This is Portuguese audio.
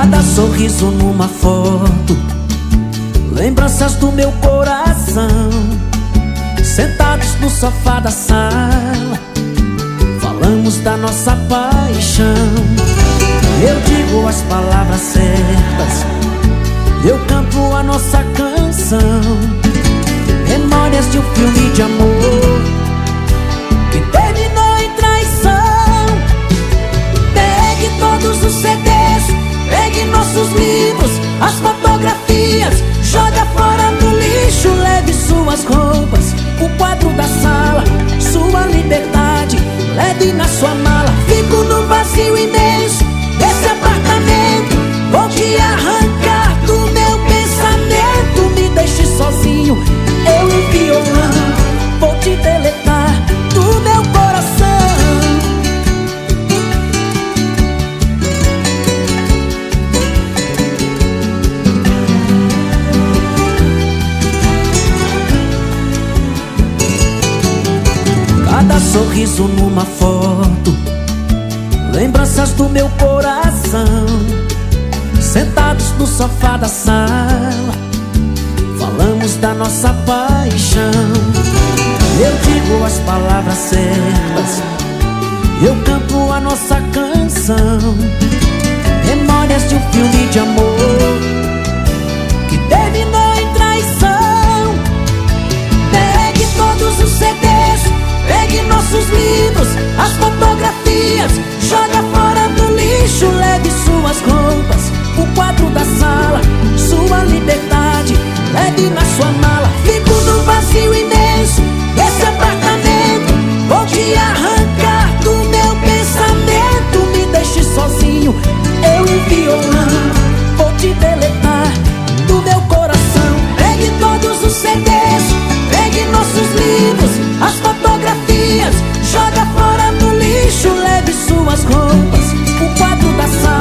Cada sorriso numa foto, lembranças do meu coração. Sentados no sofá da sala, falamos da nossa paixão. Eu digo as palavras certas, eu canto a nossa canção. Memórias de um filme de amor que terminou em traição. Pegue todos os CDs, pegue nossos livros, as fotografias, joga fora no lixo. Leve suas roupas, o quadro da sala, sua liberdade, leve na sua mala. Fico no vazio imenso desse apartamento, vou te arrancar do meu pensamento. Me deixe sozinho, eu e violão, vou te deletar do meu coração. Cada sorriso numa foto, lembranças do meu coração. Sentados no sofá da sala, falamos da nossa paixão. Eu digo as palavras certas, eu canto a nossa canção. Memórias de um filme de amor que terminou em traição. Pegue todos os CDs, pegue nossos livros, as fotografias, joga fora no lixo. Leve suas roupas, o quadro da sala, sua liberdade, leve na sua mala. Fico no vazio imenso desse apartamento, vou te arrancar do meu pensamento. Me deixe sozinho, eu e violão, vou te deletar do meu coração. Pegue todos os CDs, pegue nossos livros, as fotografias, joga fora no lixo. Leve suas roupas, o quadro da sala,